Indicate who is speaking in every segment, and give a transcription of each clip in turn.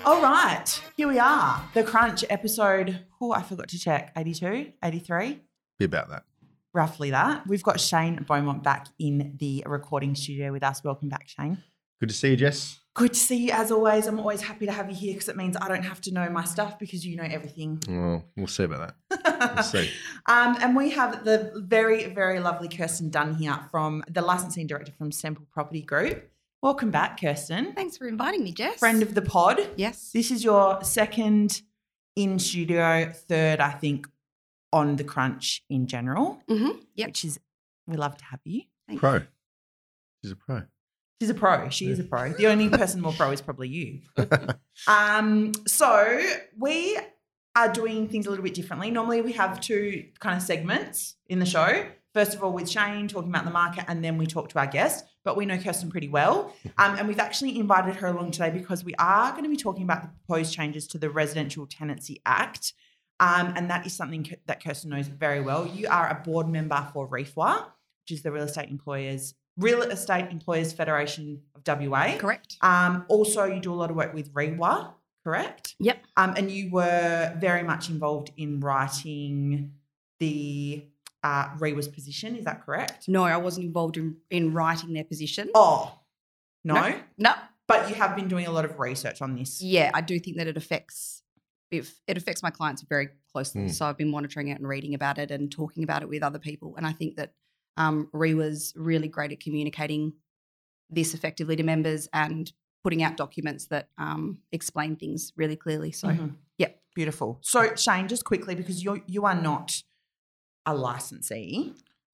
Speaker 1: All right, here we are. The Crunch episode, I forgot to check, 82, 83?
Speaker 2: Be about that.
Speaker 1: Roughly that. We've got Shane Beaumont back in the recording studio with us. Welcome back, Shane.
Speaker 2: Good to see you, Jess.
Speaker 1: Good to see you as always. I'm always happy to have you here because it means I don't have to know my stuff because you know everything.
Speaker 2: Well, we'll see about that. We'll see.
Speaker 1: And we have the very, very lovely Kirsten Dunn here from the licensing director from Semple Property Group. Welcome back, Kirsten.
Speaker 3: Thanks for inviting me, Jess.
Speaker 1: Friend of the pod.
Speaker 3: Yes.
Speaker 1: This is your second in studio, third, I think, on the Crunch in general.
Speaker 3: Mm-hmm. Yep.
Speaker 1: Which is, we love to have you.
Speaker 2: Pro. She's a pro.
Speaker 1: She's a pro. She is a pro. The only person more pro is probably you. So we are doing things a little bit differently. Normally we have two kind of segments in the show. First of all, with Shane talking about the market, and then we talk to our guest. But we know Kirsten pretty well. And we've actually invited her along today because we are going to be talking about the proposed changes to the Residential Tenancy Act. And that is something that Kirsten knows very well. You are a board member for REFWA, which is the Real Estate Employers Federation of WA.
Speaker 3: Correct.
Speaker 1: Also, you do a lot of work with REWA, correct?
Speaker 3: Yep.
Speaker 1: And you were very much involved in writing the REWA's position, is that correct?
Speaker 3: No, I wasn't involved in writing their position.
Speaker 1: Oh, no?
Speaker 3: No.
Speaker 1: But you have been doing a lot of research on this.
Speaker 3: Yeah, I do think that it affects my clients very closely. So I've been monitoring it and reading about it and talking about it with other people. And I think that REWA's really great at communicating this effectively to members and putting out documents that explain things really clearly. So, yeah.
Speaker 1: Beautiful. So, Shane, just quickly, because you are not a licensee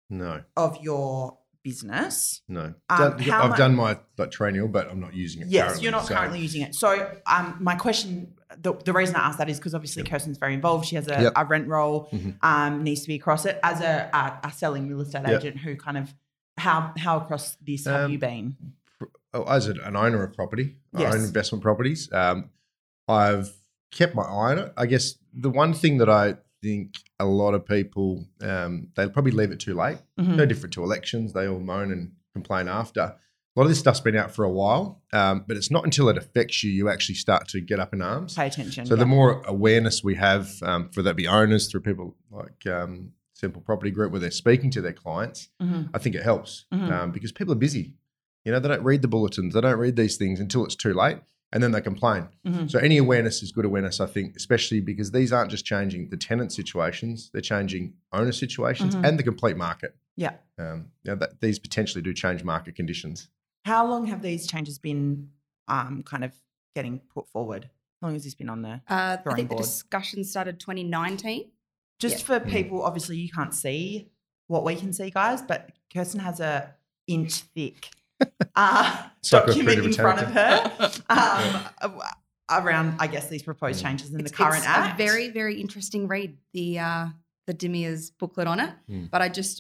Speaker 1: of your business.
Speaker 2: No. I've done my training, but I'm not using it currently.
Speaker 1: Yes, you're not currently using it. So my question, the reason I asked that is because obviously Kirsten's very involved. She has a rent roll, needs to be across it. As a selling real estate agent who kind of, how across this have you been?
Speaker 2: As an owner of property, I own investment properties. I've kept my eye on it. I guess the one thing that I think a lot of people, they'll probably leave it too late. No different to elections. They all moan and complain after. A lot of this stuff's been out for a while, but it's not until it affects you, you actually start to get up in arms.
Speaker 1: Pay attention.
Speaker 2: So the more awareness we have, for that be owners through people like Semple Property Group, where they're speaking to their clients, I think it helps because people are busy. You know, they don't read the bulletins. They don't read these things until it's too late. And then they complain. So any awareness is good awareness, I think, especially because these aren't just changing the tenant situations, they're changing owner situations and the complete market.
Speaker 1: Yeah.
Speaker 2: These potentially do change market conditions.
Speaker 1: How long have these changes been kind of getting put forward? How long has this been on the
Speaker 3: I
Speaker 1: drawing
Speaker 3: think
Speaker 1: board?
Speaker 3: the discussion started 2019.
Speaker 1: Just for people, obviously you can't see what we can see, guys, but Kirsten has a inch thick document in front of her around, I guess, these proposed changes in the current act.
Speaker 3: It's a very, very interesting read, the Demia's booklet on it. But I just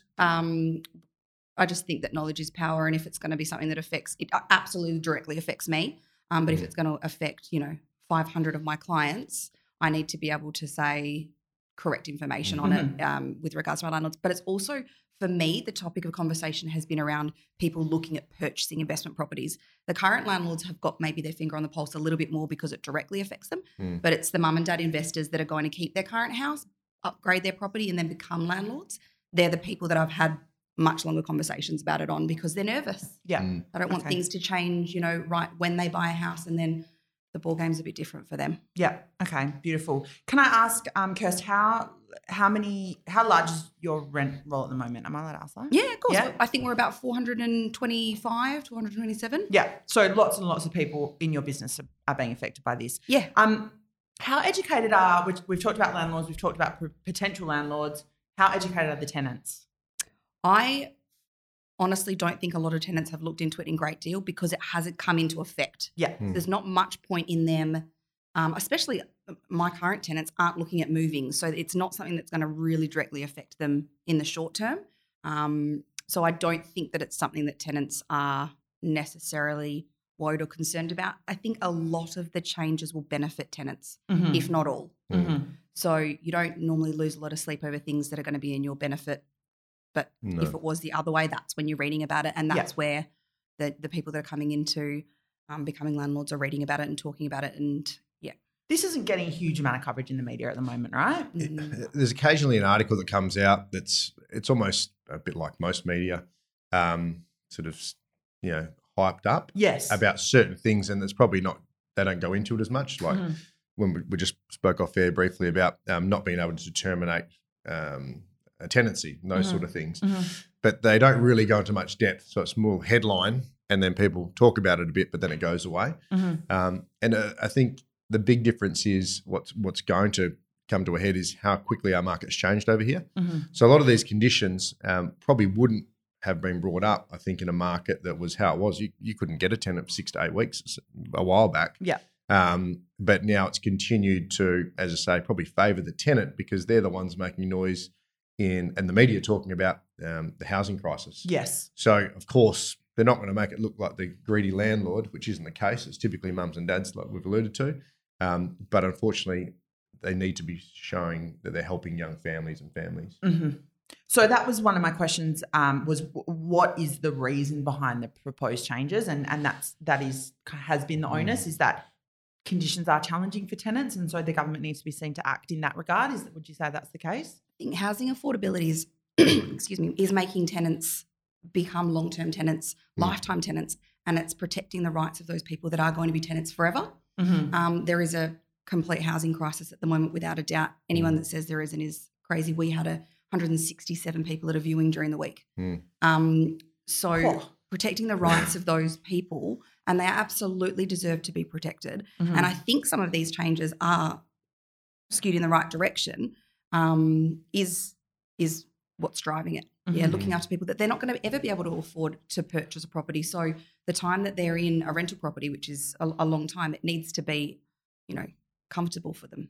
Speaker 3: think that knowledge is power, and if it's going to be something that affects, it absolutely directly affects me. But if it's going to affect, 500 of my clients, I need to be able to say correct information on it with regards to my landlords. But it's also, for me, the topic of conversation has been around people looking at purchasing investment properties. The current landlords have got maybe their finger on the pulse a little bit more because it directly affects them, but it's the mum and dad investors that are going to keep their current house, upgrade their property and then become landlords. They're the people that I've had much longer conversations about it on because they're nervous.
Speaker 1: Yeah.
Speaker 3: I don't want things to change, right when they buy a house and then the ball game's a bit different for them.
Speaker 1: Yeah. Okay. Beautiful. Can I ask, Kirst, how large is your rent roll at the moment? Am I allowed to ask that?
Speaker 3: Yeah, of course.
Speaker 1: Yeah.
Speaker 3: I think we're about 425 to 427.
Speaker 1: Yeah. So lots and lots of people in your business are being affected by this.
Speaker 3: Yeah.
Speaker 1: How educated we've talked about landlords, we've talked about potential landlords. How educated are the tenants?
Speaker 3: I honestly don't think a lot of tenants have looked into it in great deal because it hasn't come into effect.
Speaker 1: Yeah.
Speaker 3: There's not much point in them, especially my current tenants aren't looking at moving. So it's not something that's going to really directly affect them in the short term. So I don't think that it's something that tenants are necessarily worried or concerned about. I think a lot of the changes will benefit tenants, if not all. So you don't normally lose a lot of sleep over things that are going to be in your benefit. But if it was the other way, that's when you're reading about it. And that's where the people that are coming into becoming landlords are reading about it and talking about it. And, yeah.
Speaker 1: This isn't getting a huge amount of coverage in the media at the moment, right?
Speaker 2: There's occasionally an article that comes out it's almost a bit like most media, sort of, hyped up
Speaker 1: Yes.
Speaker 2: about certain things, and it's probably not, they don't go into it as much. Like when we just spoke off air briefly about not being able to terminate a tenancy and those sort of things. But they don't really go into much depth. So it's more headline, and then people talk about it a bit, but then it goes away. And I think the big difference is what's going to come to a head is how quickly our market's changed over here. So a lot of these conditions probably wouldn't have been brought up, I think, in a market that was how it was. You couldn't get a tenant for 6 to 8 weeks a while back.
Speaker 1: Yeah.
Speaker 2: But now it's continued to, as I say, probably favour the tenant because they're the ones making noise and the media talking about the housing crisis.
Speaker 1: Yes.
Speaker 2: So, of course, they're not going to make it look like the greedy landlord, which isn't the case. It's typically mums and dads, like we've alluded to. But unfortunately, they need to be showing that they're helping young families and families.
Speaker 1: So that was one of my questions, was what is the reason behind the proposed changes? And that has been the onus, is that conditions are challenging for tenants, and so the government needs to be seen to act in that regard. Would you say that's the case?
Speaker 3: I think housing affordability is, is making tenants become long-term tenants, lifetime tenants, and it's protecting the rights of those people that are going to be tenants forever. There is a complete housing crisis at the moment, without a doubt. Anyone that says there isn't is crazy. We had 167 people at a viewing during the week. Protecting the rights of those people, and they absolutely deserve to be protected. And I think some of these changes are skewed in the right direction, is what's driving it. Yeah, looking after people that they're not going to ever be able to afford to purchase a property. So the time that they're in a rental property, which is a long time, it needs to be, comfortable for them.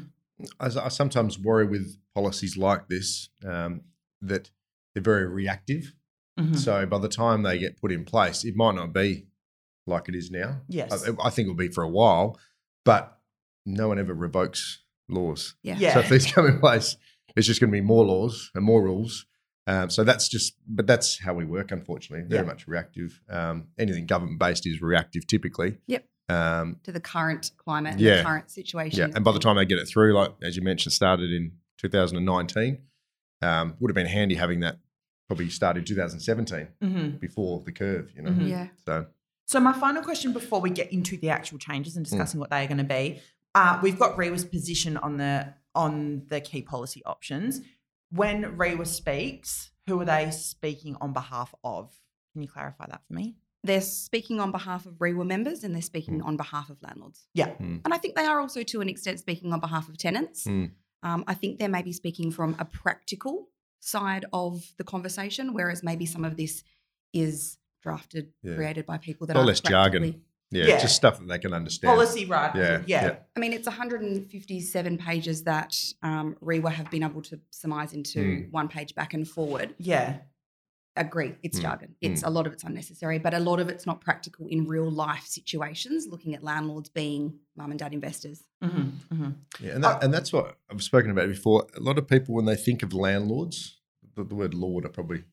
Speaker 2: I sometimes worry with policies like this that they're very reactive. So by the time they get put in place, it might not be like it is now.
Speaker 1: Yes.
Speaker 2: I think it'll be for a while, but no one ever revokes laws.
Speaker 3: Yeah.
Speaker 2: So if these come in place, it's just going to be more laws and more rules. So but that's how we work, unfortunately. Very much reactive. Anything government-based is reactive typically.
Speaker 3: Yep. To the current climate and the current situation.
Speaker 2: Yeah, and by the time they get it through, like as you mentioned, started in 2019, would have been handy having that probably started in 2017 before the curve,
Speaker 3: Yeah.
Speaker 1: So my final question before we get into the actual changes and discussing what they are going to be, we've got REWA's position on the key policy options. When REWA speaks, who are they speaking on behalf of? Can you clarify that for me?
Speaker 3: They're speaking on behalf of REWA members, and they're speaking on behalf of landlords.
Speaker 1: Yeah.
Speaker 3: And I think they are also, to an extent, speaking on behalf of tenants. I think they're maybe speaking from a practical side of the conversation, whereas maybe some of this is drafted, created by people that are
Speaker 2: less jargon. Yeah, just stuff that they can understand.
Speaker 1: Policy, right? Yeah.
Speaker 3: I mean, it's 157 pages that REWA have been able to surmise into one page back and forward.
Speaker 1: Yeah.
Speaker 3: Agree, it's jargon. It's a lot of it's unnecessary, but a lot of it's not practical in real life situations, looking at landlords being mum and dad investors.
Speaker 2: Yeah, and that's what I've spoken about before. A lot of people, when they think of landlords, the word lord probably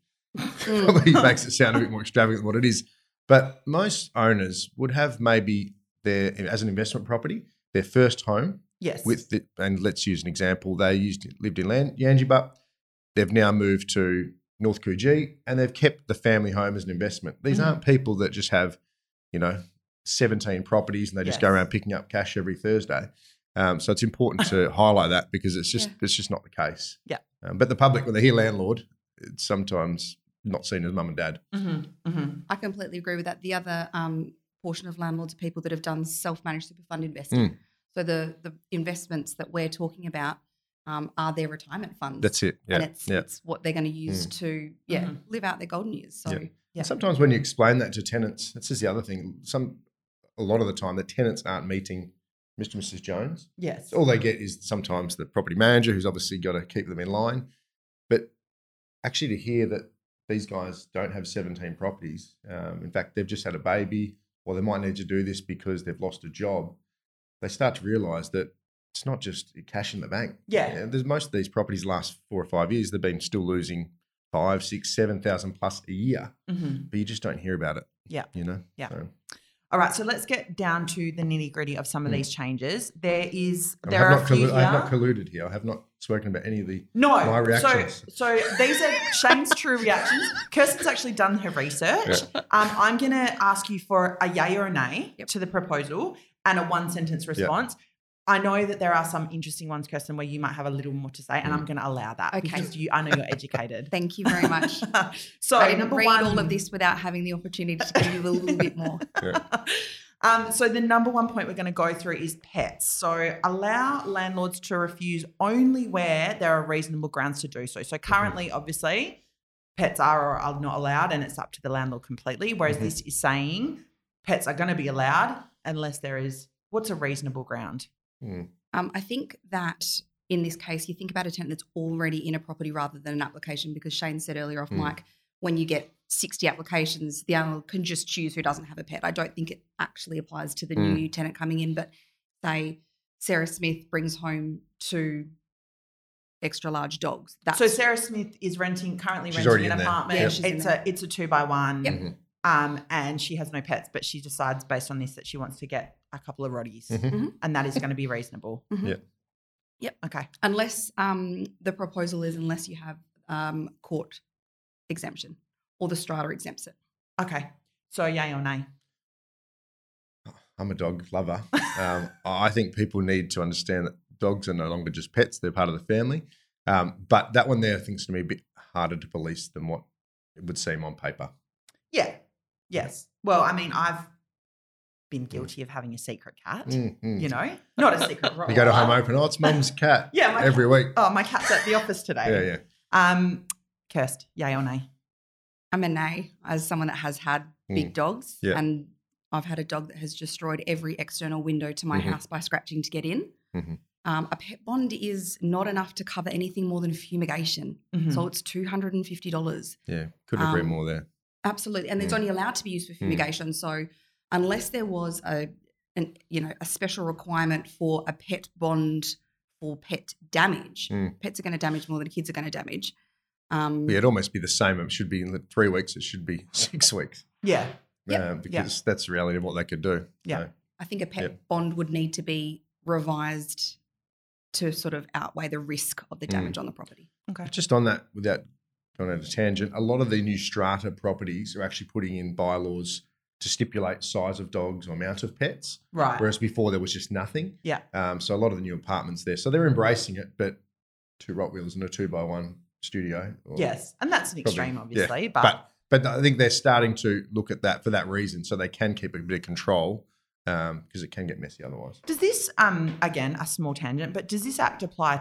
Speaker 2: makes it sound a bit more extravagant than what it is. But most owners would have maybe as an investment property, their first home.
Speaker 1: Yes.
Speaker 2: And let's use an example. They lived in Yangebup. They've now moved to North Coogee, and they've kept the family home as an investment. These aren't people that just have, 17 properties and they just go around picking up cash every Thursday. So it's important to highlight that because it's just not the case.
Speaker 1: Yeah.
Speaker 2: But the public, when they hear landlord, it's sometimes not seen as mum and dad.
Speaker 3: I completely agree with that. The other portion of landlords are people that have done self-managed super fund investing. So the investments that we're talking about are their retirement funds.
Speaker 2: That's it. Yeah.
Speaker 3: And it's what they're going to use to live out their golden years. So
Speaker 2: sometimes when you explain that to tenants, this is the other thing. A lot of the time the tenants aren't meeting Mr. and Mrs. Jones.
Speaker 1: Yes.
Speaker 2: So all they get is sometimes the property manager, who's obviously got to keep them in line. But actually to hear that these guys don't have 17 properties, in fact, they've just had a baby, or they might need to do this because they've lost a job, they start to realise that it's not just cash in the bank.
Speaker 1: Yeah.
Speaker 2: There's most of these properties last 4 or 5 years. They've been still losing 5, 6, 7,000 plus a year, but you just don't hear about it.
Speaker 1: Yeah.
Speaker 2: Yeah.
Speaker 1: So. All right, so let's get down to the nitty gritty of some of these changes. There are a few
Speaker 2: I have not
Speaker 1: here.
Speaker 2: colluded here. I have not spoken about any of
Speaker 1: No,
Speaker 2: my reactions.
Speaker 1: so these are Shane's true reactions. Kirsten's actually done her research.
Speaker 2: Yeah.
Speaker 1: I'm going to ask you for a yay or a nay to the proposal and a one-sentence response. I know that there are some interesting ones, Kirsten, where you might have a little more to say, and I'm going to allow that because I know you're educated.
Speaker 3: Thank you very much.
Speaker 1: So
Speaker 3: I didn't
Speaker 1: number
Speaker 3: read
Speaker 1: one,
Speaker 3: all of this without having the opportunity to give you a little bit more.
Speaker 1: So the number one point we're going to go through is pets. So allow landlords to refuse only where there are reasonable grounds to do so. So currently, obviously, pets are or are not allowed, and it's up to the landlord completely. Whereas this is saying pets are going to be allowed unless there is what's a reasonable ground.
Speaker 3: I think that in this case, you think about a tenant that's already in a property rather than an application, because Shane said earlier off mic, when you get 60 applications, the owner can just choose who doesn't have a pet. I don't think it actually applies to the new tenant coming in, but say Sarah Smith brings home 2 extra large dogs.
Speaker 1: So Sarah Smith is currently renting an apartment.
Speaker 3: Yeah,
Speaker 1: it's a 2x1.
Speaker 3: Yep.
Speaker 1: And she has no pets, but she decides based on this that she wants to get a couple of Rotties, and that is going to be reasonable.
Speaker 3: Yep.
Speaker 1: Okay.
Speaker 3: Unless the proposal is unless you have court exemption or the strata exempts it.
Speaker 1: Okay. So yay or nay?
Speaker 2: I'm a dog lover. I think people need to understand that dogs are no longer just pets; they're part of the family. But that one there seems to me a bit harder to police than what it would seem on paper.
Speaker 1: Yeah. Yes. Well, I mean, I've been guilty of having a secret cat. You know, not a secret.
Speaker 2: You go to home open. Oh, it's mum's cat. Every week.
Speaker 1: Oh, my cat's at the office today.
Speaker 2: Yeah.
Speaker 1: Kirst, yay or nay?
Speaker 3: I'm a nay, as someone that has had big dogs, and I've had a dog that has destroyed every external window to my house by scratching to get in. A pet bond is not enough to cover anything more than fumigation, so it's $250.
Speaker 2: Yeah, couldn't agree more there.
Speaker 3: Absolutely, and it's only allowed to be used for fumigation. So unless there was a special requirement for a pet bond for pet damage, pets are going to damage more than kids are going to damage.
Speaker 2: It'd almost be the same. It should be in 3 weeks. It should be 6 weeks.
Speaker 1: Yeah.
Speaker 2: Because that's the reality of what they could do.
Speaker 1: Yeah.
Speaker 2: So,
Speaker 3: I think a pet bond would need to be revised to sort of outweigh the risk of the damage on the property.
Speaker 1: Okay.
Speaker 2: Just on that, without going on a tangent, a lot of the new strata properties are actually putting in bylaws to stipulate size of dogs or amount of pets.
Speaker 1: Right.
Speaker 2: Whereas before there was just nothing.
Speaker 1: Yeah.
Speaker 2: So a lot of the new apartments there. So they're embracing it, but 2 Rottweilers and a 2x1 studio.
Speaker 1: Yes. And that's an extreme, obviously.
Speaker 2: Yeah. But I think they're starting to look at that for that reason, so they can keep a bit of control because it can get messy otherwise.
Speaker 1: Does this, again, a small tangent, but does this act apply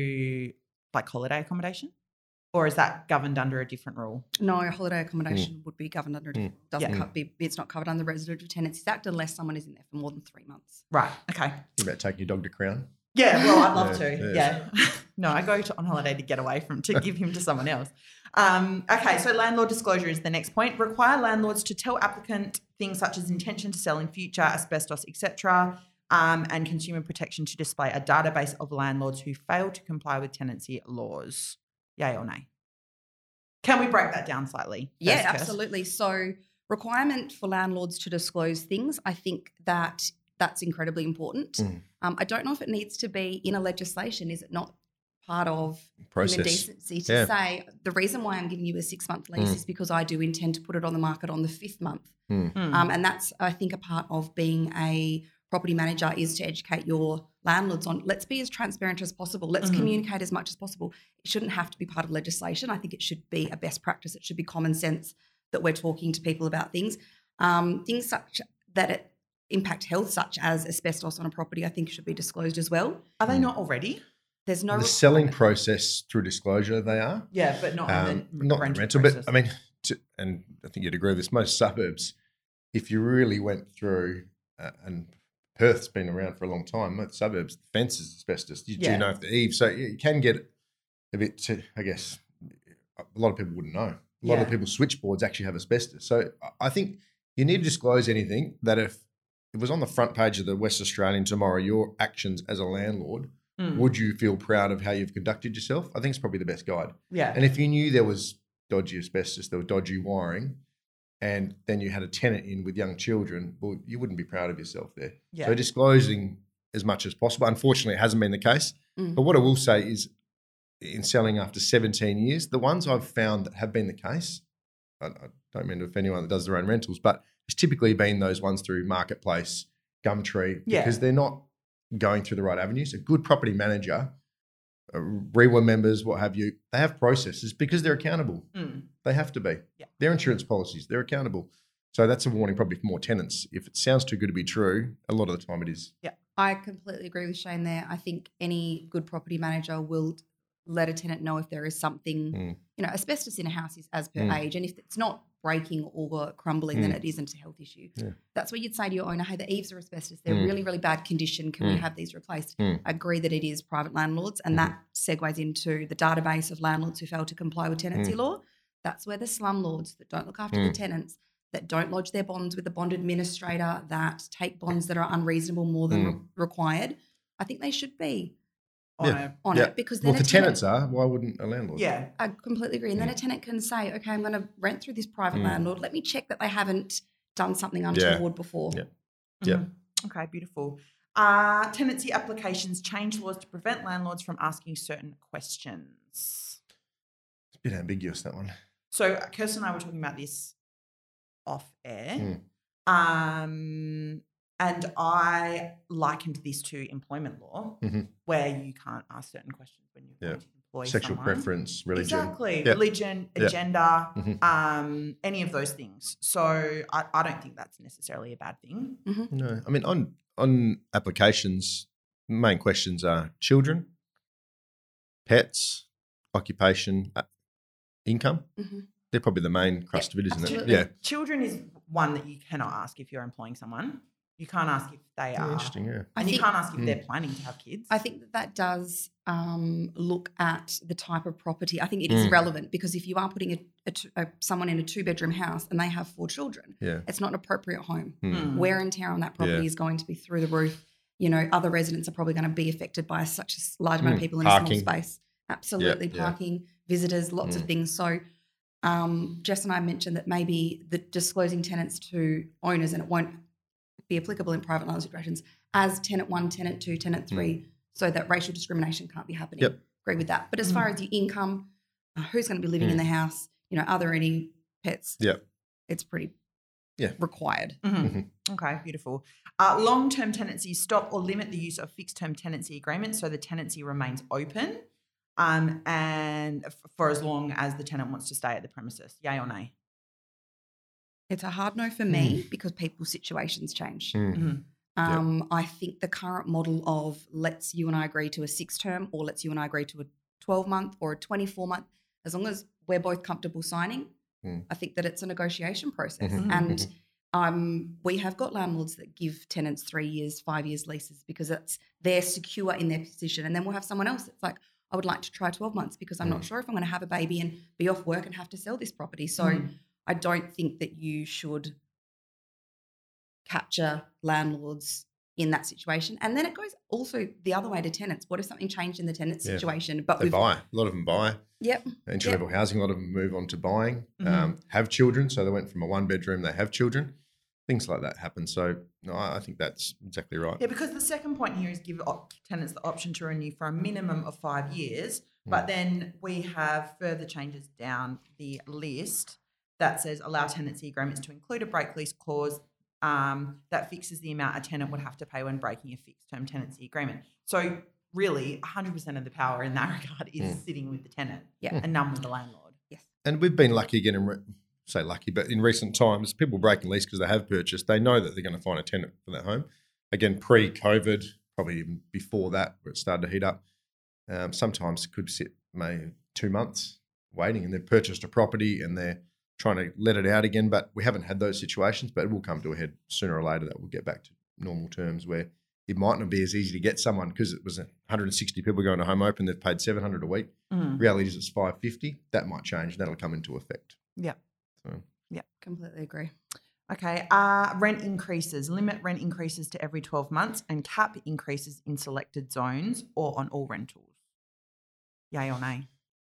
Speaker 1: to like holiday accommodation? Or is that governed under a different rule?
Speaker 3: No, holiday accommodation would be governed under a different it's not covered under the Residential Tenancies Act unless someone is in there for more than 3 months.
Speaker 1: Right. Okay.
Speaker 2: Think about taking your dog to Crown?
Speaker 1: Yeah, well, I'd love to. Yeah. No, I go on holiday to get away to give him to someone else. Okay, so landlord disclosure is the next point. Require landlords to tell applicant things such as intention to sell in future, asbestos, etc., and consumer protection to display a database of landlords who fail to comply with tenancy laws. Yay or nay? Can we break that down slightly?
Speaker 3: Yeah, absolutely. So requirement for landlords to disclose things, I think that's incredibly important. I don't know if it needs to be in a legislation. Is it not part of human decency to say the reason why I'm giving you a 6-month lease is because I do intend to put it on the market on the 5th month. And that's, I think, a part of being a property manager is to educate your landlords on let's be as transparent as possible. Let's communicate as much as possible. It shouldn't have to be part of legislation. I think it should be a best practice. It should be common sense that we're talking to people about things. Things such that it impact health, such as asbestos on a property, I think should be disclosed as well.
Speaker 1: Are they not already?
Speaker 3: There's no
Speaker 2: the selling process through disclosure. They are,
Speaker 1: but not on the
Speaker 2: not
Speaker 1: rental.
Speaker 2: But I mean, and I think you'd agree with this. Most suburbs, if you really went through, and Perth's been around for a long time. Most suburbs, the fence is asbestos. You do know if the eave, so you can get a bit. I guess a lot of people wouldn't know. A lot of people's switchboards actually have asbestos. So I think you need to disclose anything that if it was on the front page of the West Australian tomorrow, your actions as a landlord, would you feel proud of how you've conducted yourself? I think it's probably the best guide.
Speaker 1: Yeah.
Speaker 2: And if you knew there was dodgy asbestos, there was dodgy wiring, and then you had a tenant in with young children, well, you wouldn't be proud of yourself there.
Speaker 1: Yeah.
Speaker 2: So disclosing as much as possible. Unfortunately, it hasn't been the case. But what I will say is, in selling after 17 years, the ones I've found that have been the case, I don't mean to offend anyone that does their own rentals, but it's typically been those ones through Marketplace, Gumtree, because they're not going through the right avenues. A good property manager, REWA members, what have you, they have processes because they're accountable. They have to be.
Speaker 1: Yeah.
Speaker 2: Their insurance policies, they're accountable. So that's a warning probably for more tenants. If it sounds too good to be true, a lot of the time it is.
Speaker 1: Yeah.
Speaker 3: I completely agree with Shane there. I think any good property manager will let a tenant know if there is something, asbestos in a house is as per age. And if it's not breaking or crumbling, then it isn't a health issue. Yeah. That's what you'd say to your owner, hey, the eaves are asbestos. They're really, really bad condition. Can we have these replaced? I agree that it is private landlords, and that segues into the database of landlords who fail to comply with tenancy law. That's where the slumlords that don't look after the tenants, that don't lodge their bonds with the bond administrator, that take bonds that are unreasonable more than required, I think they should be on it, because then
Speaker 2: if the tenants are, why wouldn't a landlord?
Speaker 1: Yeah.
Speaker 3: I completely agree. And then a tenant can say, okay, I'm going to rent through this private landlord. Let me check that they haven't done something untoward before.
Speaker 2: Yeah.
Speaker 1: Okay, beautiful. Tenancy applications change laws to prevent landlords from asking certain questions.
Speaker 2: It's a bit ambiguous, that one.
Speaker 1: So Kirsten and I were talking about this off air. And I likened this to employment law, where you can't ask certain questions when you're going to employ
Speaker 2: sexual
Speaker 1: someone.
Speaker 2: Preference, religion.
Speaker 1: Exactly. Religion, gender, any of those things. So I don't think that's necessarily a bad thing.
Speaker 2: No. I mean, on applications, main questions are children, pets, occupation, income. They're probably the main crust of it, isn't
Speaker 1: Absolutely.
Speaker 2: it? Yeah.
Speaker 1: Children is one that you cannot ask if you're employing someone. You can't ask if they are.
Speaker 2: Interesting, yeah.
Speaker 1: And you can't ask if they're planning to have kids.
Speaker 3: I think that does look at the type of property. I think it is relevant, because if you are putting someone in a 2-bedroom house and they have 4 children, it's not an appropriate home. Wear and tear on that property is going to be through the roof. Other residents are probably going to be affected by such a large amount of people in a small space. Absolutely. Parking, visitors, lots of things. So Jess and I mentioned that maybe the disclosing tenants to owners, and it won't be applicable in private landlord situations, as tenant 1, tenant 2, tenant 3, so that racial discrimination can't be happening. Agree with that. But as far as your income, who's going to be living in the house, are there any pets? It's pretty required.
Speaker 1: Okay, beautiful. Long-term tenancies stop or limit the use of fixed-term tenancy agreements, so the tenancy remains open, and for as long as the tenant wants to stay at the premises. Yay or nay?
Speaker 3: It's a hard no for me, because people's situations change. I think the current model of let's you and I agree to a 6-term, or let's you and I agree to a 12-month or a 24-month, as long as we're both comfortable signing, I think that it's a negotiation process. And we have got landlords that give tenants 3 years, 5 years leases, because they're secure in their position. And then we'll have someone else that's like, I would like to try 12 months because I'm not sure if I'm going to have a baby and be off work and have to sell this property. So I don't think that you should capture landlords in that situation. And then it goes also the other way to tenants. What if something changed in the tenant situation? But
Speaker 2: they buy. A lot of them buy. Entry-level housing, a lot of them move on to buying, have children. So they went from a 1-bedroom, they have children. Things like that happen. So no, I think that's exactly right.
Speaker 1: Yeah, because the second point here is give tenants the option to renew for a minimum of 5 years. But then we have further changes down the list that says allow tenancy agreements to include a break lease clause that fixes the amount a tenant would have to pay when breaking a fixed-term tenancy agreement. So really, 100% of the power in that regard is sitting with the tenant and none with the landlord.
Speaker 3: Yes.
Speaker 2: And we've been lucky again, say lucky, but in recent times, people breaking lease because they have purchased, they know that they're going to find a tenant for that home. Again, pre-COVID, probably even before that, where it started to heat up, sometimes could sit maybe 2 months waiting, and they've purchased a property and they're trying to let it out again, but we haven't had those situations, but it will come to a head sooner or later that we'll get back to normal terms where it might not be as easy to get someone because it was 160 people going to home open, they've paid $700 a week. Reality is it's $550. That might change. That'll come into effect.
Speaker 1: Yeah.
Speaker 2: So.
Speaker 3: Yeah, completely agree.
Speaker 1: Okay. Rent increases. Limit rent increases to every 12 months and cap increases in selected zones or on all rentals. Yay or nay?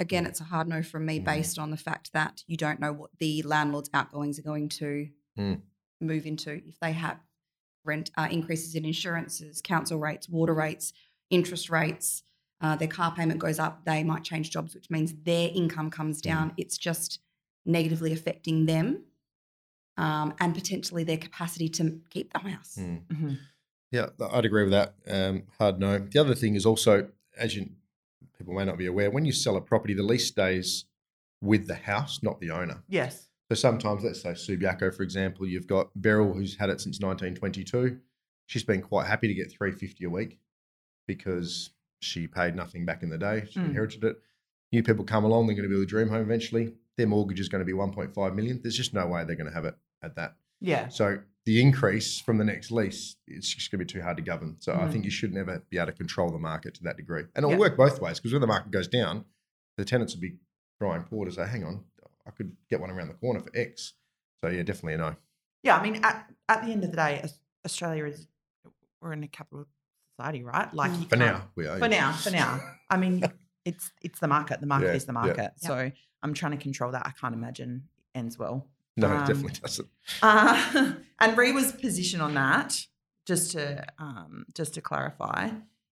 Speaker 3: Again, it's a hard no from me based on the fact that you don't know what the landlord's outgoings are going to move into. If they have rent increases in insurances, council rates, water rates, interest rates, their car payment goes up, they might change jobs, which means their income comes down. It's just negatively affecting them and potentially their capacity to keep the house.
Speaker 1: Mm-hmm.
Speaker 2: Yeah, I'd agree with that. Hard no. The other thing is also, as people may not be aware, when you sell a property, the lease stays with the house, not the owner.
Speaker 1: Yes.
Speaker 2: So sometimes, let's say Subiaco, for example, you've got Beryl, who's had it since 1922. She's been quite happy to get $350 a week because she paid nothing back in the day. She inherited it. New people come along, they're going to build a dream home eventually. Their mortgage is going to be $1.5 million. There's just no way they're going to have it at that.
Speaker 1: Yeah.
Speaker 2: So the increase from the next lease, it's just going to be too hard to govern. So I think you should never be able to control the market to that degree. And it'll work both ways, because when the market goes down, the tenants will be drawing poor to say, hang on, I could get one around the corner for X. So yeah, definitely a no.
Speaker 1: Yeah, I mean, at the end of the day, Australia we're in a capital society, right? Like
Speaker 2: for now, we are.
Speaker 1: For now. I mean, it's the market. The market is the market.
Speaker 2: Yeah.
Speaker 1: So I'm trying to control that. I can't imagine it ends well.
Speaker 2: No, it definitely doesn't.
Speaker 1: And Rewa's position on that, just to clarify,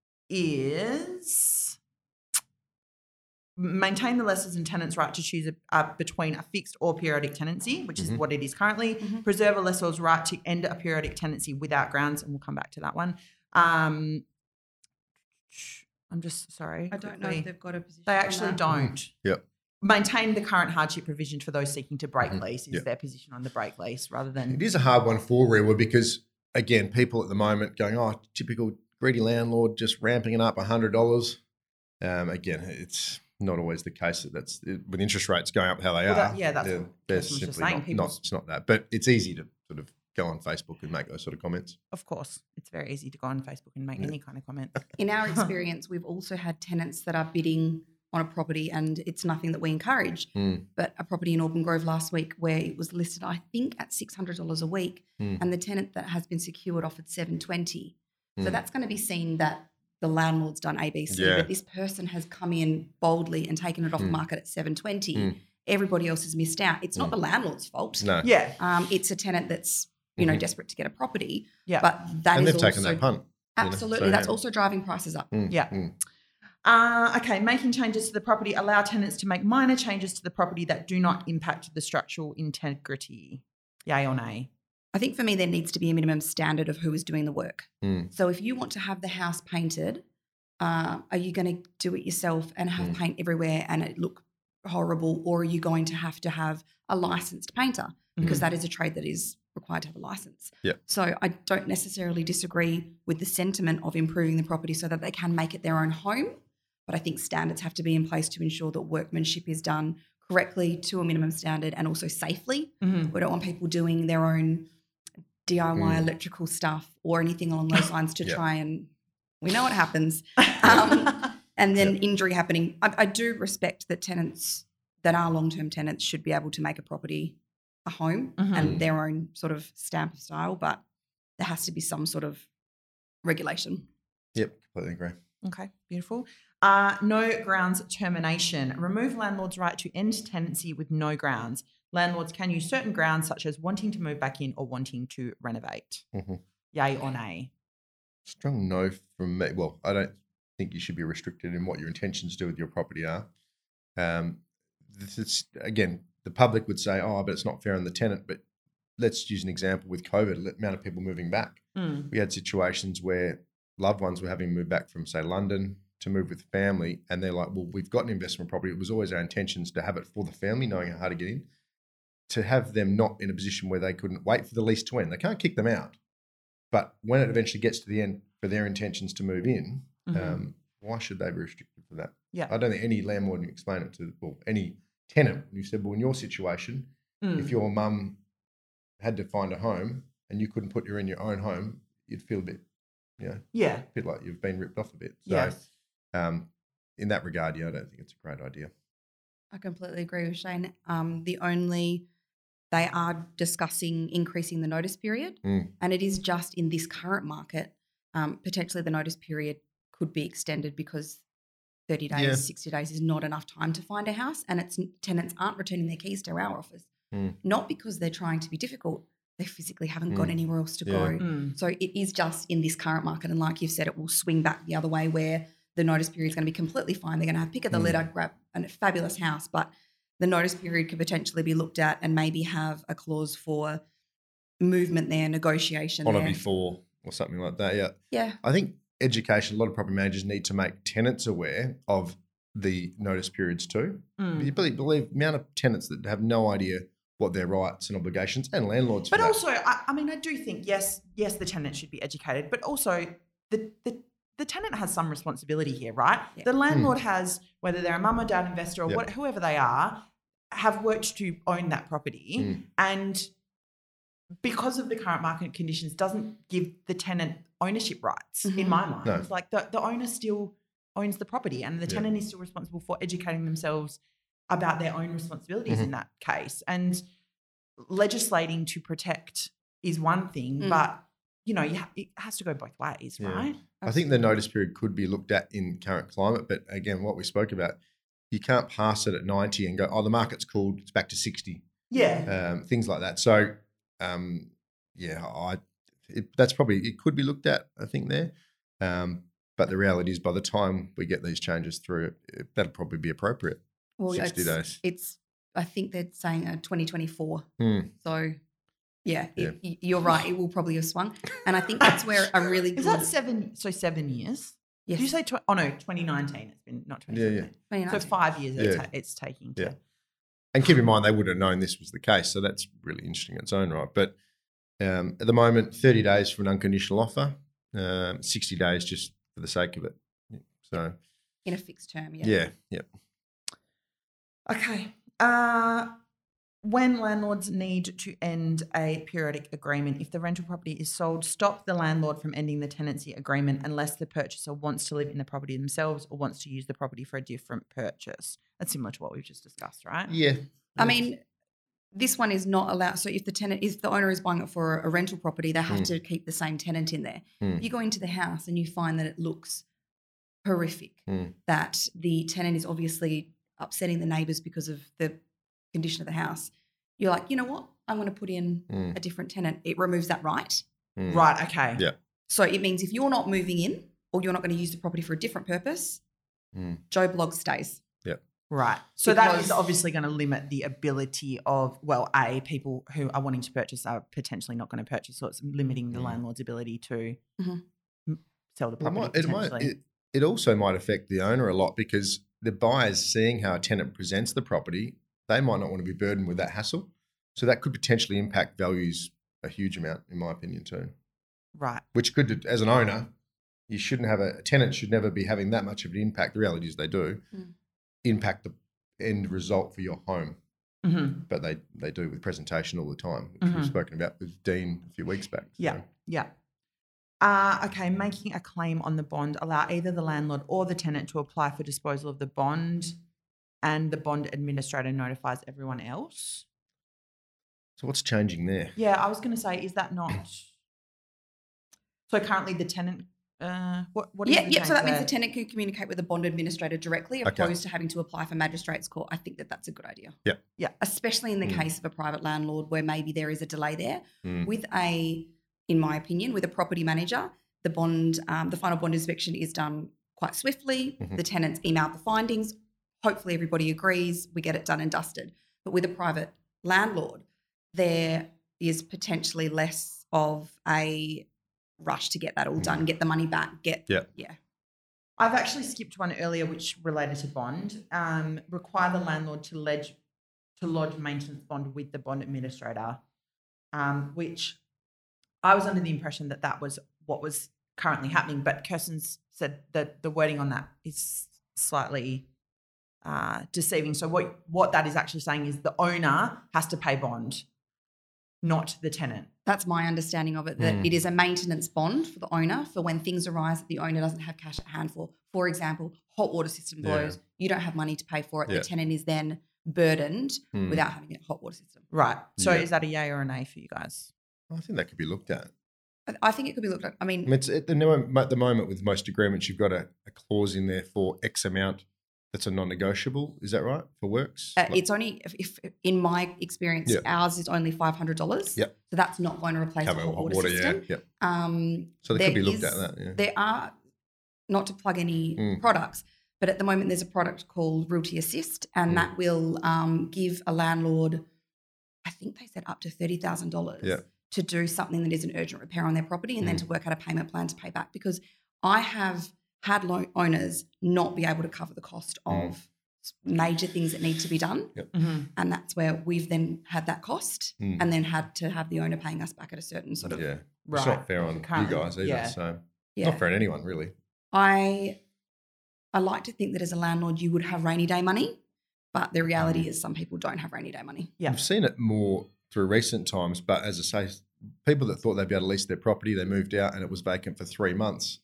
Speaker 1: is maintain the lessors and tenants' right to choose between a fixed or periodic tenancy, which is what it is currently. Preserve a lessor's right to end a periodic tenancy without grounds, and we'll come back to that one. I'm just sorry.
Speaker 3: I don't know if they've got a position.
Speaker 1: They actually don't.
Speaker 2: Yep.
Speaker 1: Maintain the current hardship provision for those seeking to break lease is their position on the break lease, rather than.
Speaker 2: It is a hard one for Rewa because, again, people at the moment going, oh, typical greedy landlord, just ramping it up $100. Again, it's not always the case that's with interest rates going up how they are.
Speaker 1: That's
Speaker 2: they're
Speaker 1: what
Speaker 2: simply not. It's not that, but it's easy to sort of go on Facebook and make those sort of comments.
Speaker 1: Of course, it's very easy to go on Facebook and make any kind of comment.
Speaker 3: In our experience, we've also had tenants that are bidding on a property, and it's nothing that we encourage, but a property in Auburn Grove last week where it was listed, I think, at $600 a week, and the tenant that has been secured offered $720. So that's going to be seen that the landlord's done ABC, but this person has come in boldly and taken it off the market at $720. Everybody else has missed out. It's not the landlord's fault.
Speaker 2: No.
Speaker 1: Yeah.
Speaker 3: It's a tenant that's desperate to get a property.
Speaker 1: Yeah.
Speaker 3: But that
Speaker 2: and
Speaker 3: is
Speaker 2: they've taken that punt.
Speaker 3: Absolutely.
Speaker 2: So,
Speaker 3: that's also driving prices up.
Speaker 1: Okay, making changes to the property. Allow tenants to make minor changes to the property that do not impact the structural integrity. Yay or nay?
Speaker 3: I think for me there needs to be a minimum standard of who is doing the work. So if you want to have the house painted, are you going to do it yourself and have paint everywhere and it look horrible, or are you going to have a licensed painter? Because that is a trade that is required to have a license.
Speaker 2: Yeah.
Speaker 3: So I don't necessarily disagree with the sentiment of improving the property so that they can make it their own home, but I think standards have to be in place to ensure that workmanship is done correctly to a minimum standard and also safely. We don't want people doing their own DIY electrical stuff or anything along those lines to try and, we know what happens, and then injury happening. I do respect that tenants that are long-term tenants should be able to make a property a home and their own sort of stamp of style, but there has to be some sort of regulation.
Speaker 2: Yep, completely agree.
Speaker 1: Okay, beautiful. No grounds termination. Remove landlord's right to end tenancy with no grounds. Landlords can use certain grounds such as wanting to move back in or wanting to renovate. Yay or nay?
Speaker 2: Strong no from me. Well, I don't think you should be restricted in what your intentions to do with your property are. Again, the public would say, oh, but it's not fair on the tenant. But let's use an example with COVID, the amount of people moving back. We had situations where loved ones were having moved back from, say, London to move with family, and they're like, well, we've got an investment property. It was always our intentions to have it for the family, knowing how to get in. To have them not in a position where they couldn't wait for the lease to end. They can't kick them out. But when it eventually gets to the end for their intentions to move in, why should they be restricted for that?
Speaker 1: Yeah.
Speaker 2: I don't think any landlord can explain it to, well, any tenant. You said, well, in your situation, if your mum had to find a home and you couldn't put her in your own home, you'd feel a bit, a bit like you've been ripped off a bit. So in that regard, I don't think it's a great idea.
Speaker 3: I completely agree with Shane. They are discussing increasing the notice period, and it is just in this current market. Potentially the notice period could be extended because 30 days,
Speaker 2: Yeah.
Speaker 3: 60 days is not enough time to find a house, and tenants aren't returning their keys to our office. Not because they're trying to be difficult. They physically haven't got anywhere else to go. So it is just in this current market, and like you've said, it will swing back the other way where the notice period is going to be completely fine. They're going to have pick of the litter, grab a fabulous house, but the notice period could potentially be looked at and maybe have a clause for movement there, negotiation
Speaker 2: On
Speaker 3: there.
Speaker 2: or before or something like that, yeah.
Speaker 3: Yeah.
Speaker 2: I think education, a lot of property managers need to make tenants aware of the notice periods too. You believe the amount of tenants that have no idea what their rights and obligations, and landlords.
Speaker 1: But
Speaker 2: for
Speaker 1: also, I mean, I do think yes, the tenant should be educated, but also the tenant has some responsibility here, right?
Speaker 3: Yeah.
Speaker 1: The landlord has, whether they're a mum or dad investor or whoever they are, have worked to own that property, and because of the current market conditions, doesn't give the tenant ownership rights. In my mind,
Speaker 2: No.
Speaker 1: like the owner still owns the property, and the tenant is still responsible for educating themselves about their own responsibilities in that case. And legislating to protect is one thing, but it has to go both ways, right?
Speaker 2: I think the notice period could be looked at in current climate, but again, what we spoke about, you can't pass it at 90 and go, oh, the market's cooled, it's back to 60.
Speaker 1: Yeah.
Speaker 2: Things like that. So, that's probably, it could be looked at, I think, there. But the reality is by the time we get these changes through, that'll probably be appropriate.
Speaker 3: Well,
Speaker 2: 60 days.
Speaker 3: It's, I think they're saying 2024. So, you're right. It will probably have swung. And I think that's where a really good...
Speaker 1: Is that 7 years?
Speaker 3: Yes.
Speaker 1: Did you say 2019? It's been not 2017.
Speaker 3: Yeah.
Speaker 1: So 5 years it's taking to...
Speaker 2: Yeah. And keep in mind, they would have known this was the case. So that's really interesting in its own right. But at the moment, 30 days for an unconditional offer, 60 days just for the sake of it. So
Speaker 3: in a fixed term, yeah.
Speaker 2: Yeah.
Speaker 1: Okay. When landlords need to end a periodic agreement, if the rental property is sold, stop the landlord from ending the tenancy agreement unless the purchaser wants to live in the property themselves or wants to use the property for a different purchase. That's similar to what we've just discussed, right?
Speaker 2: Yeah.
Speaker 3: I mean, this one is not allowed. So if the owner is buying it for a rental property, they have to keep the same tenant in there. If you go into the house and you find that it looks horrific, that the tenant is obviously upsetting the neighbours because of the condition of the house, you're like, you know what? I'm going to put in a different tenant. It removes that right.
Speaker 1: Right, okay.
Speaker 2: Yeah.
Speaker 3: So it means if you're not moving in or you're not going to use the property for a different purpose, Joe Bloggs stays.
Speaker 2: Yeah.
Speaker 1: Right. So that is obviously going to limit the ability of, people who are wanting to purchase are potentially not going to purchase, so it's limiting the landlord's ability to sell the property potentially.
Speaker 2: It also might affect the owner a lot because the buyers seeing how a tenant presents the property, they might not want to be burdened with that hassle. So that could potentially impact values a huge amount, in my opinion, too.
Speaker 1: Right.
Speaker 2: Which could, as an owner, you shouldn't have a tenant should never be having that much of an impact. The reality is they do impact the end result for your home. But they do with presentation all the time, which we've spoken about with Dean a few weeks back. So.
Speaker 1: Yeah. Okay, making a claim on the bond, allow either the landlord or the tenant to apply for disposal of the bond, and the bond administrator notifies everyone else.
Speaker 2: So what's changing there?
Speaker 1: Yeah, I was going to say, is that not... So currently the tenant... what is the change
Speaker 3: so that means
Speaker 1: there?
Speaker 3: the tenant can communicate with the bond administrator directly opposed to having to apply for magistrate's court. I think that's a good idea.
Speaker 2: Yeah.
Speaker 3: Especially in the case of a private landlord where maybe there is a delay there. In my opinion, with a property manager, the final bond inspection is done quite swiftly. The tenants email the findings. Hopefully everybody agrees. We get it done and dusted. But with a private landlord, there is potentially less of a rush to get that all done, get the money back,
Speaker 1: I've actually skipped one earlier which related to bond. Require the landlord to lodge maintenance bond with the bond administrator, which I was under the impression that was what was currently happening, but Kirsten's said that the wording on that is slightly deceiving. So what that is actually saying is the owner has to pay bond, not the tenant.
Speaker 3: That's my understanding of it, that it is a maintenance bond for the owner for when things arise that the owner doesn't have cash at hand for. For example, hot water system blows, you don't have money to pay for it. The tenant is then burdened without having a hot water system.
Speaker 1: Right. So is that a yay or a nay for you guys?
Speaker 2: I think that could be looked at.
Speaker 3: I think it could be looked at. I mean,
Speaker 2: It's at the moment with most agreements, you've got a clause in there for X amount that's a non-negotiable. Is that right for works?
Speaker 3: it's only if in my experience, ours is only $500.
Speaker 2: Yep.
Speaker 3: So that's not going to replace the whole
Speaker 2: hot
Speaker 3: water system.
Speaker 2: Yeah. So they could be looked at that. Yeah.
Speaker 3: There are, not to plug any products, but at the moment there's a product called Realty Assist, and that will give a landlord, I think they said up to $30,000 to do something that is an urgent repair on their property, and then to work out a payment plan to pay back. Because I have had owners not be able to cover the cost of major things that need to be done.
Speaker 2: Yep.
Speaker 3: And that's where we've then had that cost and then had to have the owner paying us back at a certain sort of.
Speaker 2: Yeah. It's not fair on you guys either. So not fair on anyone really.
Speaker 3: I like to think that as a landlord you would have rainy day money, but the reality is some people don't have rainy day money.
Speaker 1: Yeah.
Speaker 2: I've seen it more through recent times, but as I say, people that thought they'd be able to lease their property, they moved out and it was vacant for 3 months.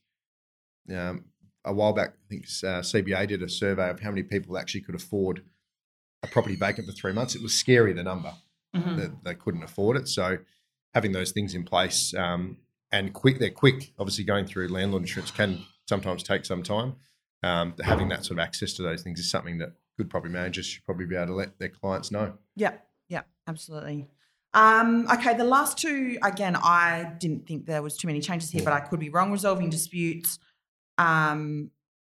Speaker 2: A while back, I think CBA did a survey of how many people actually could afford a property vacant for 3 months. It was scary, the number, that they couldn't afford it. So having those things in place and they're quick. Obviously going through landlord insurance can sometimes take some time. Having that sort of access to those things is something that good property managers should probably be able to let their clients know.
Speaker 1: Yeah, absolutely. Okay, the last two, again, I didn't think there was too many changes here, but I could be wrong. Resolving disputes, offer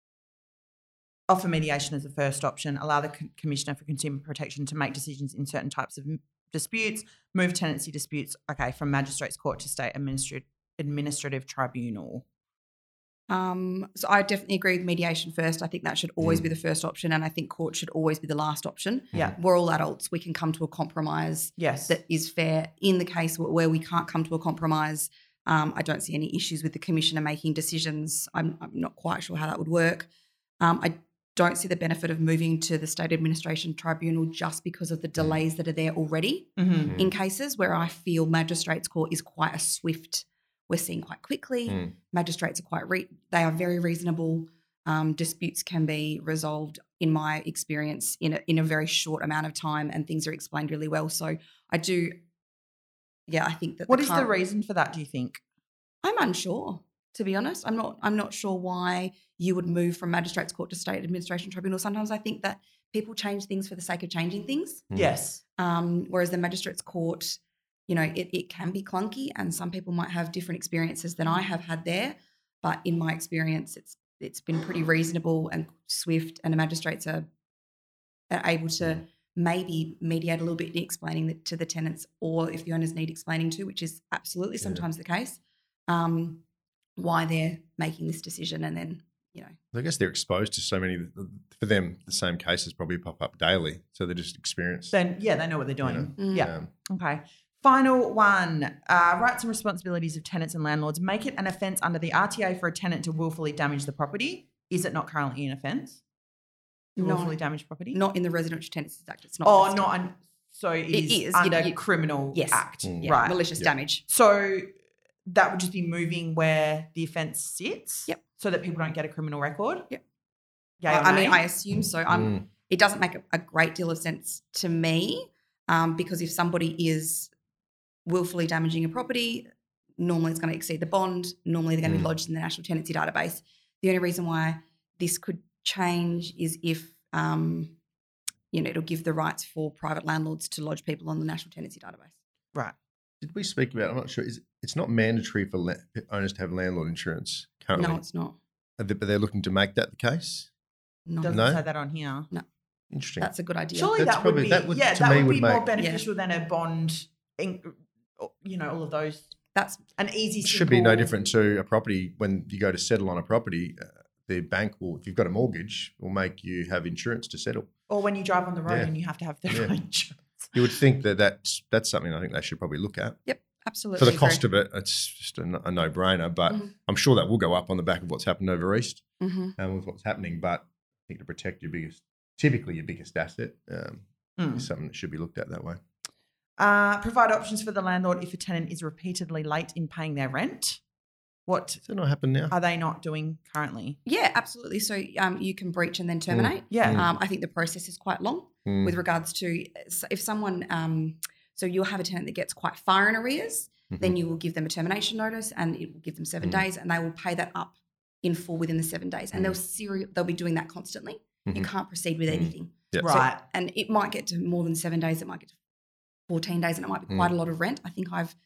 Speaker 1: mediation as a first option, allow the Commissioner for Consumer Protection to make decisions in certain types of disputes, move tenancy disputes, from Magistrates Court to State Administrative Tribunal.
Speaker 3: So I definitely agree with mediation first. I think that should always be the first option, and I think court should always be the last option.
Speaker 1: Yeah.
Speaker 3: We're all adults. We can come to a compromise that is fair. In the case where we can't come to a compromise, I don't see any issues with the Commissioner making decisions. I'm not quite sure how that would work. I don't see the benefit of moving to the State Administration Tribunal just because of the delays that are there already in cases where I feel Magistrates Court is quite a swift. We're seeing quite quickly. Magistrates are they are very reasonable. Disputes can be resolved, in my experience, in a very short amount of time, and things are explained really well. So I think that.
Speaker 1: What is the reason for that, do you think?
Speaker 3: I'm unsure, to be honest. I'm not sure why you would move from Magistrates Court to State Administration Tribunal. Sometimes I think that people change things for the sake of changing things.
Speaker 1: Yes.
Speaker 3: Whereas the Magistrates Court, it can be clunky, and some people might have different experiences than I have had there. But in my experience, it's been pretty reasonable and swift, and the magistrates are able to maybe mediate a little bit in explaining to the tenants, or if the owners need explaining to, which is absolutely sometimes the case, why they're making this decision. And then,
Speaker 2: I guess they're exposed to so many, for them, the same cases probably pop up daily. So they're just experienced.
Speaker 1: Then, they know what they're doing. Yeah. Okay. Final one, rights and responsibilities of tenants and landlords. Make it an offence under the RTA for a tenant to willfully damage the property. Is it not currently an offence to willfully damage property?
Speaker 3: Not in the Residential Tenancies Act. It's not.
Speaker 1: So it is under Criminal Act. Right.
Speaker 3: Malicious damage.
Speaker 1: So that would just be moving where the offence sits.
Speaker 3: Yep.
Speaker 1: So that people don't get a criminal record.
Speaker 3: Yep.
Speaker 1: I
Speaker 3: assume so. It doesn't make a great deal of sense to me because if somebody is willfully damaging a property, normally it's going to exceed the bond. Normally they're going to be lodged in the National Tenancy Database. The only reason why this could change is if, it'll give the rights for private landlords to lodge people on the National Tenancy Database.
Speaker 1: Right.
Speaker 2: Did we speak about, I'm not sure, it's not mandatory for owners to have landlord insurance currently?
Speaker 3: No, it's not.
Speaker 2: But they're looking to make that the case?
Speaker 3: No.
Speaker 1: Doesn't say that on here.
Speaker 3: No.
Speaker 2: Interesting.
Speaker 3: That's a good idea.
Speaker 1: Surely that would be more beneficial than a bond, all of those.
Speaker 3: That's
Speaker 1: an easy, simple.
Speaker 2: Should be no different to a property. When you go to settle on a property, the bank will, if you've got a mortgage, will make you have insurance to settle.
Speaker 1: Or when you drive on the road and you have to have the insurance.
Speaker 2: You would think that's something I think they should probably look at.
Speaker 3: Yep, absolutely.
Speaker 2: For the cost of it, it's just a no-brainer. But I'm sure that will go up on the back of what's happened over East and with what's happening. But I think to protect your biggest asset is something that should be looked at that way.
Speaker 1: Provide options for the landlord if a tenant is repeatedly late in paying their rent. What
Speaker 2: does that not happen now?
Speaker 1: Are they not doing currently?
Speaker 3: Yeah, absolutely. So you can breach and then terminate. I think the process is quite long with regards to if someone, so you'll have a tenant that gets quite far in arrears then you will give them a termination notice and it will give them 7 days, and they will pay that up in full within the 7 days. And they'll be doing that constantly. You can't proceed with anything.
Speaker 2: Yep.
Speaker 1: Right.
Speaker 3: So, and it might get to more than 7 days. It might get to 14 days, and it might be quite a lot of rent. I think I've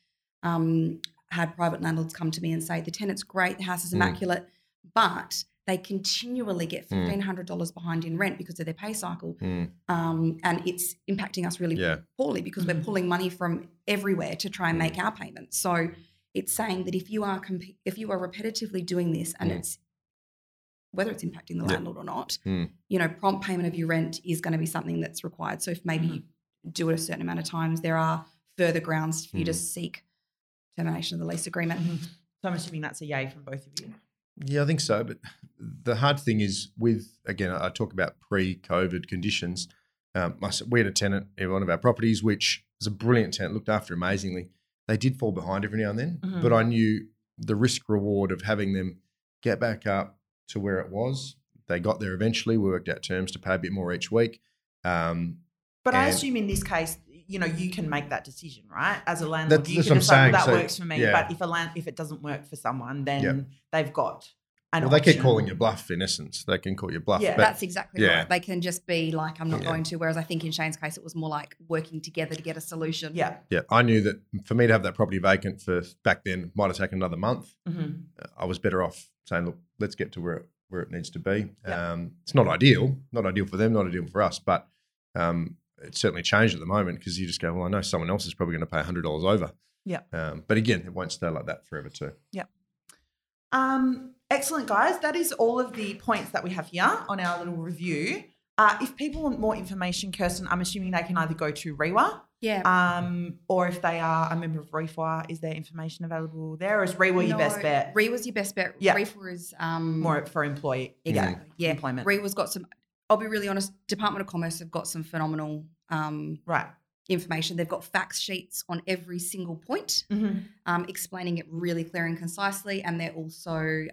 Speaker 3: had private landlords come to me and say, the tenant's great, the house is immaculate, but they continually get $1,500 behind in rent because of their pay cycle. And it's impacting us really poorly because we're pulling money from everywhere to try and make our payments. So it's saying that if you are repetitively doing this, and it's whether it's impacting the landlord or not, prompt payment of your rent is going to be something that's required. So if maybe you do it a certain amount of times, there are further grounds for you to seek termination of the lease agreement.
Speaker 1: So I'm assuming that's a yay from both of you.
Speaker 2: Yeah, I think so. But the hard thing is again, I talk about pre-COVID conditions. We had a tenant in one of our properties, which was a brilliant tenant, looked after amazingly. They did fall behind every now and then, but I knew the risk reward of having them get back up to where it was. They got there eventually. We worked out terms to pay a bit more each week.
Speaker 1: But I assume in this case, you can make that decision, right? As a landlord, you
Speaker 2: that's
Speaker 1: can
Speaker 2: what I'm saying.
Speaker 1: decide, that
Speaker 2: So,
Speaker 1: works for me. But if it doesn't work for someone, then they've got an
Speaker 2: they keep
Speaker 1: option.
Speaker 2: calling you bluff, in essence. They can call you bluff.
Speaker 1: Yeah,
Speaker 2: but
Speaker 3: that's exactly right. They can just be like, I'm not going to. Whereas I think in Shane's case, it was more like working together to get a solution.
Speaker 1: Yeah.
Speaker 2: Yeah, I knew that for me to have that property vacant for back then might have taken another month. I was better off saying, look, let's get to where it needs to be. It's not ideal for them, not ideal for us, but it's certainly changed at the moment because you just go, well, I know someone else is probably going to pay $100 over.
Speaker 1: Yeah.
Speaker 2: But again, it won't stay like that forever too.
Speaker 1: Yeah. Excellent, guys. That is all of the points that we have here on our little review. If people want more information, Kirsten, I'm assuming they can either go to REWA.
Speaker 3: Yeah.
Speaker 1: Or if they are a member of REFWA, is there information available there, or is REWA your best bet?
Speaker 3: REWA's your best bet.
Speaker 1: Yeah.
Speaker 3: REFWA is
Speaker 1: more for employee.
Speaker 3: Exactly. Yeah.
Speaker 1: Employment.
Speaker 3: REWA's got some. I'll be really honest. Department of Commerce have got some phenomenal information. They've got fact sheets on every single point, explaining it really clear and concisely, and they're also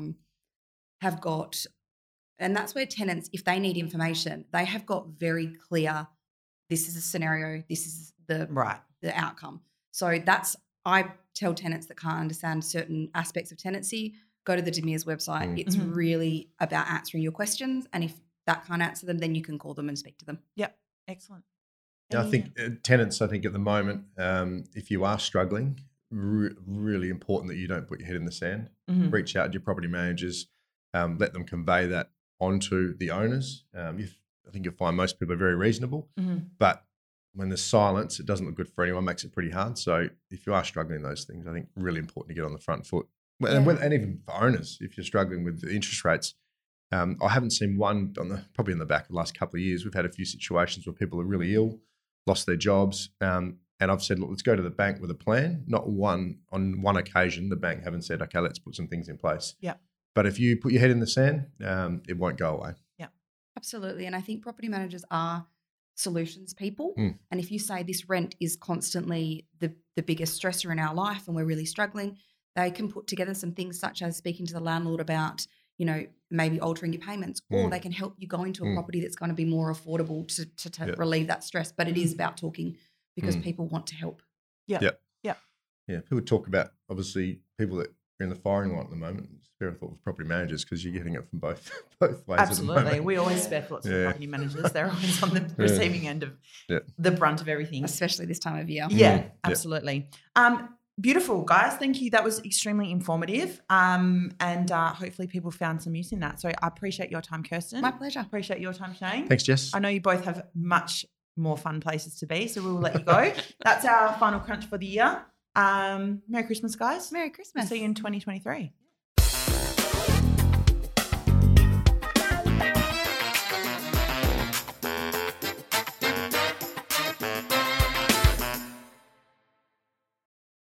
Speaker 3: have got. And that's where tenants, if they need information, they have got very clear, this is a scenario, this is the outcome. So I tell tenants that can't understand certain aspects of tenancy, go to the DMIR's website. It's really about answering your questions. And if that can't answer them, then you can call them and speak to them.
Speaker 1: Yep. Excellent.
Speaker 2: Yeah, I think tenants, at the moment, if you are struggling, really important that you don't put your head in the sand. Reach out to your property managers, let them convey that onto the owners. I think you'll find most people are very reasonable, but when there's silence, it doesn't look good for anyone, makes it pretty hard. So if you are struggling in those things, I think really important to get on the front foot. And even for owners, if you're struggling with the interest rates, I haven't seen one probably in the back of the last couple of years. We've had a few situations where people are really ill, lost their jobs, and I've said, look, let's go to the bank with a plan. On one occasion, the bank haven't said, okay, let's put some things in place.
Speaker 1: Yeah.
Speaker 2: But if you put your head in the sand, it won't go away.
Speaker 1: Yeah,
Speaker 3: absolutely. And I think property managers are solutions people. And if you say this rent is constantly the biggest stressor in our life and we're really struggling, they can put together some things such as speaking to the landlord about, maybe altering your payments, or they can help you go into a property that's going to be more affordable to relieve that stress. But it is about talking because people want to help.
Speaker 1: Yeah.
Speaker 2: People talk about, obviously, people that are in the firing line at the moment. Spare a thought with property managers because you're getting it from both ways.
Speaker 1: Absolutely. We always spare thoughts with property managers. They're always on the receiving end of the brunt of everything.
Speaker 3: Especially this time of year.
Speaker 1: Yeah, absolutely. Beautiful, guys. Thank you. That was extremely informative. And hopefully people found some use in that. So I appreciate your time, Kirsten.
Speaker 3: My pleasure.
Speaker 1: Appreciate your time, Shane.
Speaker 2: Thanks, Jess.
Speaker 1: I know you both have much more fun places to be, so we will let you go. That's our final crunch for the year. Merry Christmas, guys.
Speaker 3: Merry Christmas.
Speaker 1: See you in 2023.